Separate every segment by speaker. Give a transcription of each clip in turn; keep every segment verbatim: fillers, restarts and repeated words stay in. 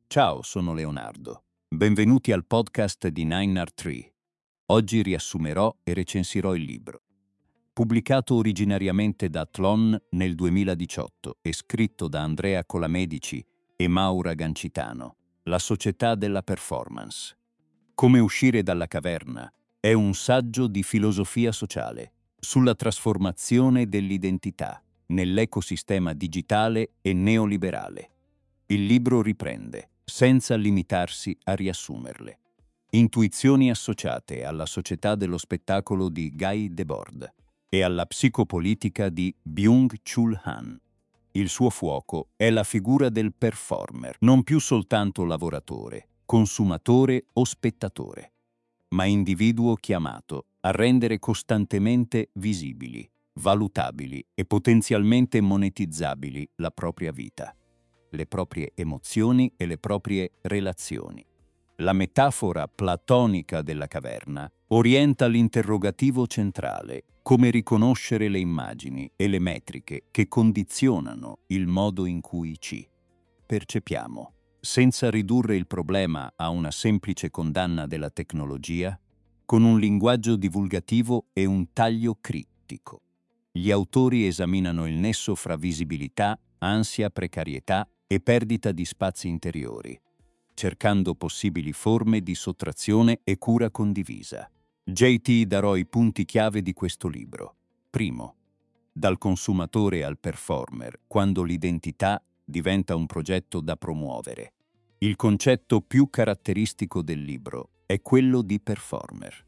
Speaker 1: Ciao, sono Leonardo. Benvenuti al podcast di Nine Art Tree. Oggi riassumerò e recensirò il libro. Pubblicato originariamente da Tlon nel duemiladiciotto e scritto da Andrea Colamedici e Maura Gancitano, La società della performance. Come uscire dalla caverna è un saggio di filosofia sociale sulla trasformazione dell'identità nell'ecosistema digitale e neoliberale. Il libro riprende, senza limitarsi a riassumerle, intuizioni associate alla società dello spettacolo di Guy Debord e alla psicopolitica di Byung-Chul Han. Il suo fuoco è la figura del performer, non più soltanto lavoratore, consumatore o spettatore, ma individuo chiamato a rendere costantemente visibili, valutabili e potenzialmente monetizzabili la propria vita, le proprie emozioni e le proprie relazioni. La metafora platonica della caverna orienta l'interrogativo centrale: come riconoscere le immagini e le metriche che condizionano il modo in cui ci percepiamo, senza ridurre il problema a una semplice condanna della tecnologia, con un linguaggio divulgativo e un taglio critico. Gli autori esaminano il nesso fra visibilità, ansia, precarietà e perdita di spazi interiori, cercando possibili forme di sottrazione e cura condivisa. J T darò i punti chiave di questo libro. Primo, dal consumatore al performer, quando l'identità diventa un progetto da promuovere. Il concetto più caratteristico del libro è quello di performer.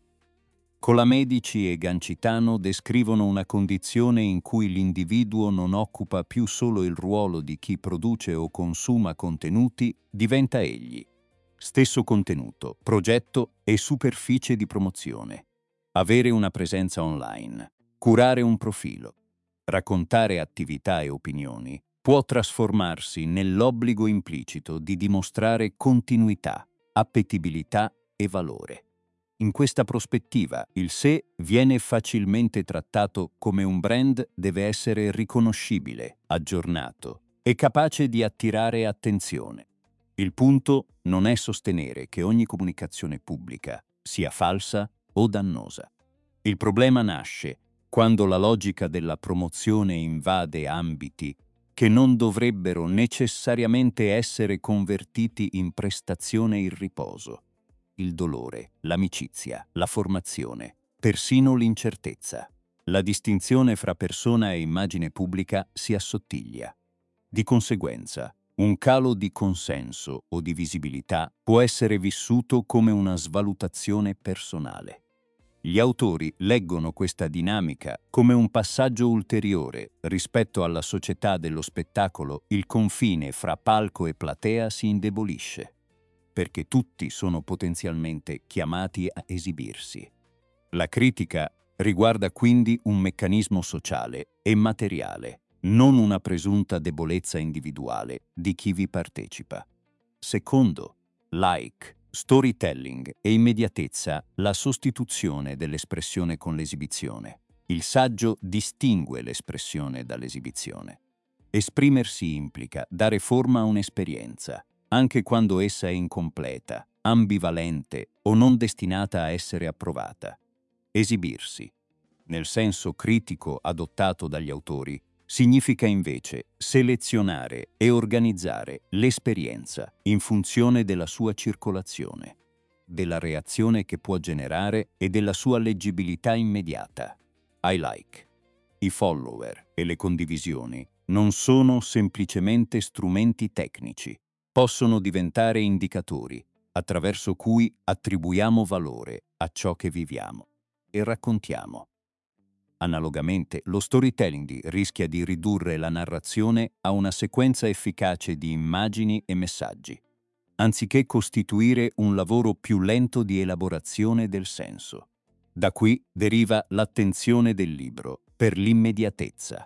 Speaker 1: Colamedici e Gancitano descrivono una condizione in cui l'individuo non occupa più solo il ruolo di chi produce o consuma contenuti, diventa egli stesso contenuto, progetto e superficie di promozione. Avere una presenza online, curare un profilo, raccontare attività e opinioni può trasformarsi nell'obbligo implicito di dimostrare continuità, appetibilità e valore. In questa prospettiva, il sé viene facilmente trattato come un brand deve essere riconoscibile, aggiornato e capace di attirare attenzione. Il punto non è sostenere che ogni comunicazione pubblica sia falsa o dannosa. Il problema nasce quando la logica della promozione invade ambiti che non dovrebbero necessariamente essere convertiti in prestazione e il riposo. Il dolore, l'amicizia, la formazione, persino l'incertezza. La distinzione fra persona e immagine pubblica si assottiglia. Di conseguenza, un calo di consenso o di visibilità può essere vissuto come una svalutazione personale. Gli autori leggono questa dinamica come un passaggio ulteriore rispetto alla società dello spettacolo. Il confine fra palco e platea si indebolisce, perché tutti sono potenzialmente chiamati a esibirsi. La critica riguarda quindi un meccanismo sociale e materiale, non una presunta debolezza individuale di chi vi partecipa. Secondo, like, storytelling e immediatezza, la sostituzione dell'espressione con l'esibizione. Il saggio distingue l'espressione dall'esibizione. Esprimersi implica dare forma a un'esperienza, anche quando essa è incompleta, ambivalente o non destinata a essere approvata. Esibirsi, nel senso critico adottato dagli autori, significa invece selezionare e organizzare l'esperienza in funzione della sua circolazione, della reazione che può generare e della sua leggibilità immediata. I like, i follower e le condivisioni non sono semplicemente strumenti tecnici, possono diventare indicatori attraverso cui attribuiamo valore a ciò che viviamo e raccontiamo. Analogamente, lo storytelling rischia di ridurre la narrazione a una sequenza efficace di immagini e messaggi, anziché costituire un lavoro più lento di elaborazione del senso. Da qui deriva l'attenzione del libro per l'immediatezza.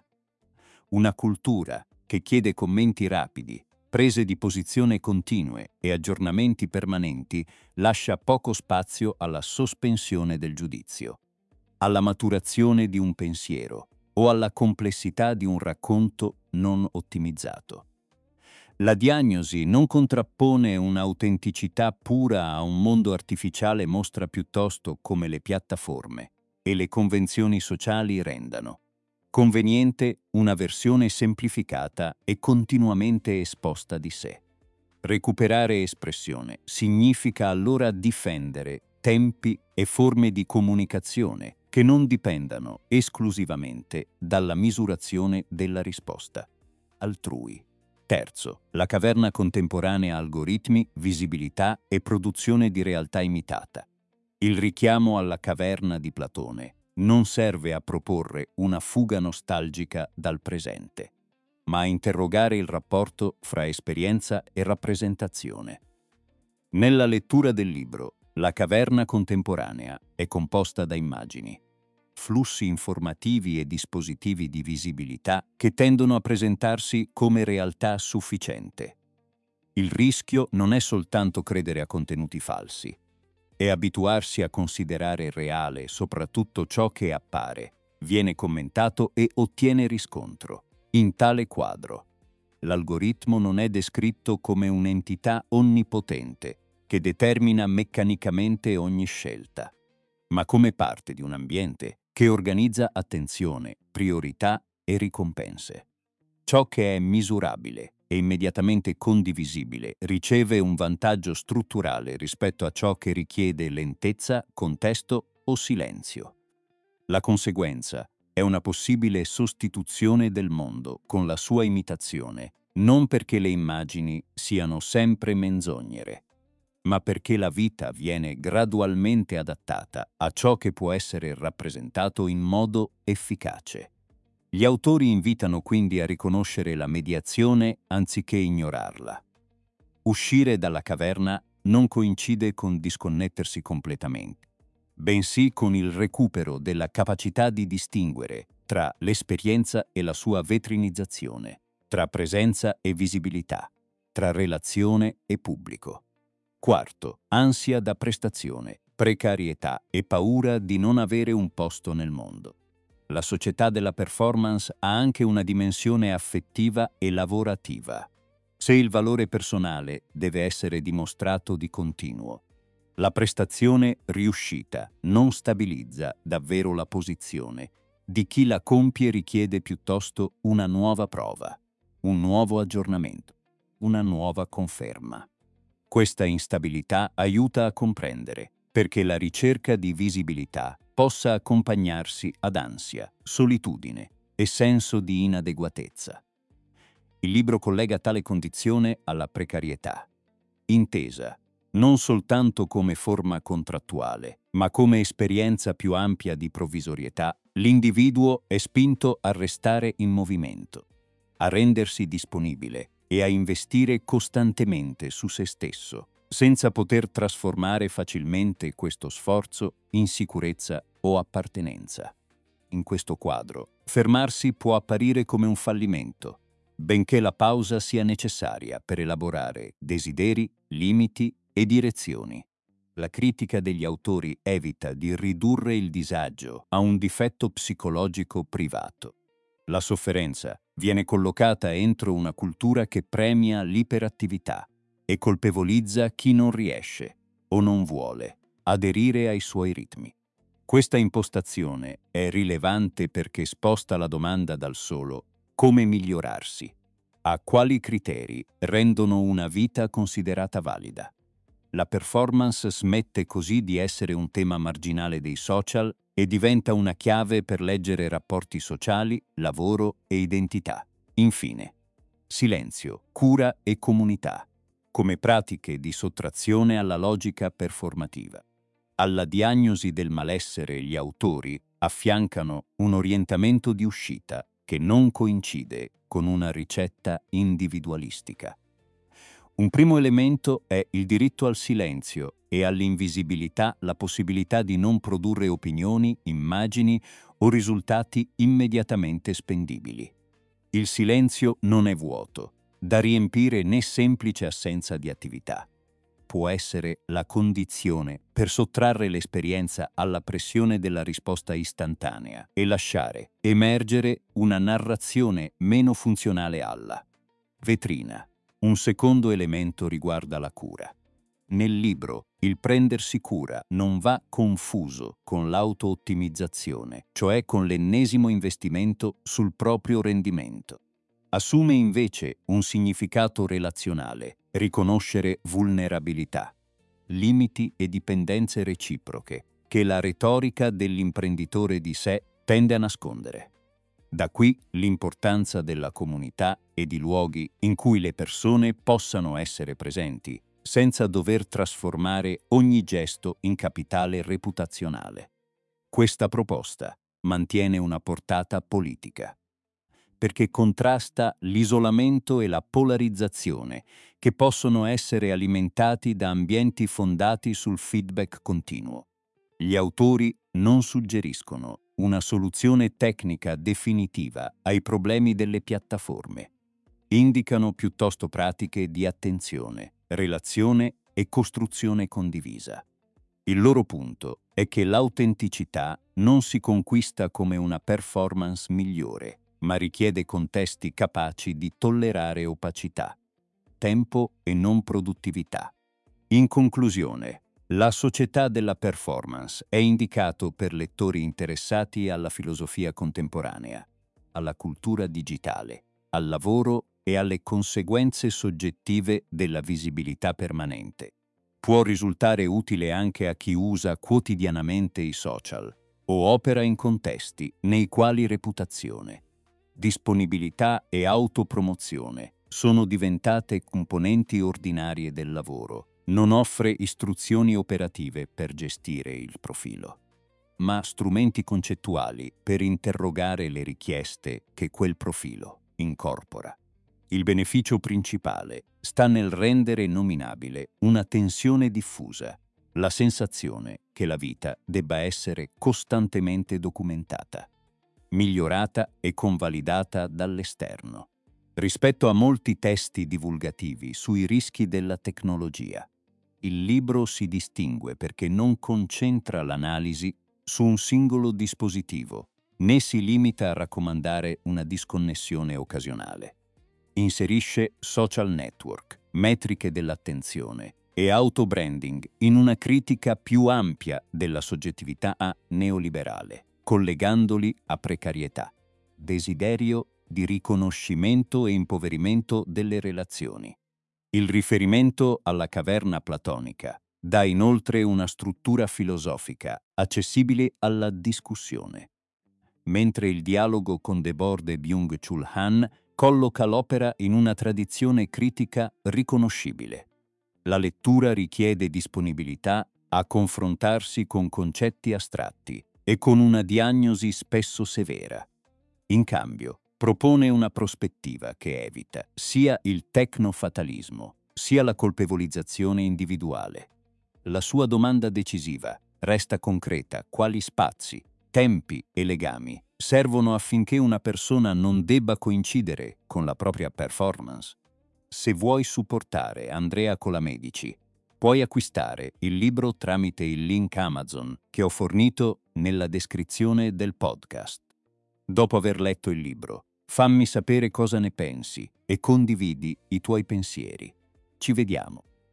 Speaker 1: Una cultura che chiede commenti rapidi, prese di posizione continue e aggiornamenti permanenti lascia poco spazio alla sospensione del giudizio, alla maturazione di un pensiero o alla complessità di un racconto non ottimizzato. La diagnosi non contrappone un'autenticità pura a un mondo artificiale, mostra piuttosto come le piattaforme e le convenzioni sociali rendano conveniente una versione semplificata e continuamente esposta di sé. Recuperare espressione significa allora difendere tempi e forme di comunicazione che non dipendano esclusivamente dalla misurazione della risposta altrui. Terzo, la caverna contemporanea: algoritmi, visibilità e produzione di realtà imitata. Il richiamo alla caverna di Platone non serve a proporre una fuga nostalgica dal presente, ma a interrogare il rapporto fra esperienza e rappresentazione. Nella lettura del libro, la caverna contemporanea è composta da immagini, flussi informativi e dispositivi di visibilità che tendono a presentarsi come realtà sufficiente. Il rischio non è soltanto credere a contenuti falsi, è abituarsi a considerare reale soprattutto ciò che appare, viene commentato e ottiene riscontro. In tale quadro, l'algoritmo non è descritto come un'entità onnipotente che determina meccanicamente ogni scelta, ma come parte di un ambiente che organizza attenzione, priorità e ricompense. Ciò che è misurabile e immediatamente condivisibile riceve un vantaggio strutturale rispetto a ciò che richiede lentezza, contesto o silenzio. La conseguenza è una possibile sostituzione del mondo con la sua imitazione, non perché le immagini siano sempre menzognere, ma perché la vita viene gradualmente adattata a ciò che può essere rappresentato in modo efficace. Gli autori invitano quindi a riconoscere la mediazione anziché ignorarla. Uscire dalla caverna non coincide con disconnettersi completamente, bensì con il recupero della capacità di distinguere tra l'esperienza e la sua vetrinizzazione, tra presenza e visibilità, tra relazione e pubblico. Quarto, ansia da prestazione, precarietà e paura di non avere un posto nel mondo. La società della performance ha anche una dimensione affettiva e lavorativa. Se il valore personale deve essere dimostrato di continuo, la prestazione riuscita non stabilizza davvero la posizione di chi la compie, richiede piuttosto una nuova prova, un nuovo aggiornamento, una nuova conferma. Questa instabilità aiuta a comprendere perché la ricerca di visibilità possa accompagnarsi ad ansia, solitudine e senso di inadeguatezza. Il libro collega tale condizione alla precarietà, intesa non soltanto come forma contrattuale, ma come esperienza più ampia di provvisorietà. L'individuo è spinto a restare in movimento, a rendersi disponibile e a investire costantemente su se stesso, senza poter trasformare facilmente questo sforzo in sicurezza o appartenenza. In questo quadro, fermarsi può apparire come un fallimento, benché la pausa sia necessaria per elaborare desideri, limiti e direzioni. La critica degli autori evita di ridurre il disagio a un difetto psicologico privato. La sofferenza viene collocata entro una cultura che premia l'iperattività e colpevolizza chi non riesce o non vuole aderire ai suoi ritmi. Questa impostazione è rilevante perché sposta la domanda dal solo come migliorarsi a quali criteri rendono una vita considerata valida. La performance smette così di essere un tema marginale dei social e diventa una chiave per leggere rapporti sociali, lavoro e identità. Infine, silenzio, cura e comunità, come pratiche di sottrazione alla logica performativa. Alla diagnosi del malessere gli autori affiancano un orientamento di uscita che non coincide con una ricetta individualistica. Un primo elemento è il diritto al silenzio e all'invisibilità, la possibilità di non produrre opinioni, immagini o risultati immediatamente spendibili. Il silenzio non è vuoto, da riempire né semplice assenza di attività. Può essere la condizione per sottrarre l'esperienza alla pressione della risposta istantanea e lasciare emergere una narrazione meno funzionale alla vetrina, Un secondo elemento riguarda la cura. Nel libro, il prendersi cura non va confuso con l'auto-ottimizzazione, cioè con l'ennesimo investimento sul proprio rendimento. Assume invece un significato relazionale, riconoscere vulnerabilità, limiti e dipendenze reciproche, che la retorica dell'imprenditore di sé tende a nascondere. Da qui l'importanza della comunità e di luoghi in cui le persone possano essere presenti, senza dover trasformare ogni gesto in capitale reputazionale. Questa proposta mantiene una portata politica, perché contrasta l'isolamento e la polarizzazione che possono essere alimentati da ambienti fondati sul feedback continuo. Gli autori non suggeriscono una soluzione tecnica definitiva ai problemi delle piattaforme. Indicano piuttosto pratiche di attenzione, relazione e costruzione condivisa. Il loro punto è che l'autenticità non si conquista come una performance migliore, ma richiede contesti capaci di tollerare opacità, tempo e non produttività. In conclusione, La società della performance è indicato per lettori interessati alla filosofia contemporanea, alla cultura digitale, al lavoro e alle conseguenze soggettive della visibilità permanente. Può risultare utile anche a chi usa quotidianamente i social o opera in contesti nei quali reputazione, disponibilità e autopromozione sono diventate componenti ordinarie del lavoro. Non offre istruzioni operative per gestire il profilo, ma strumenti concettuali per interrogare le richieste che quel profilo incorpora. Il beneficio principale sta nel rendere nominabile una tensione diffusa, la sensazione che la vita debba essere costantemente documentata, migliorata e convalidata dall'esterno. Rispetto a molti testi divulgativi sui rischi della tecnologia, il libro si distingue perché non concentra l'analisi su un singolo dispositivo, né si limita a raccomandare una disconnessione occasionale. Inserisce social network, metriche dell'attenzione e auto-branding in una critica più ampia della soggettività neoliberale, collegandoli a precarietà, desiderio di riconoscimento e impoverimento delle relazioni. Il riferimento alla caverna platonica dà inoltre una struttura filosofica accessibile alla discussione, mentre il dialogo con Debord e Byung-Chul Han colloca l'opera in una tradizione critica riconoscibile. La lettura richiede disponibilità a confrontarsi con concetti astratti e con una diagnosi spesso severa. In cambio, propone una prospettiva che evita sia il tecnofatalismo, sia la colpevolizzazione individuale. La sua domanda decisiva resta concreta: quali spazi, tempi e legami servono affinché una persona non debba coincidere con la propria performance? Se vuoi supportare Andrea Colamedici, puoi acquistare il libro tramite il link Amazon che ho fornito nella descrizione del podcast. Dopo aver letto il libro, fammi sapere cosa ne pensi e condividi i tuoi pensieri. Ci vediamo.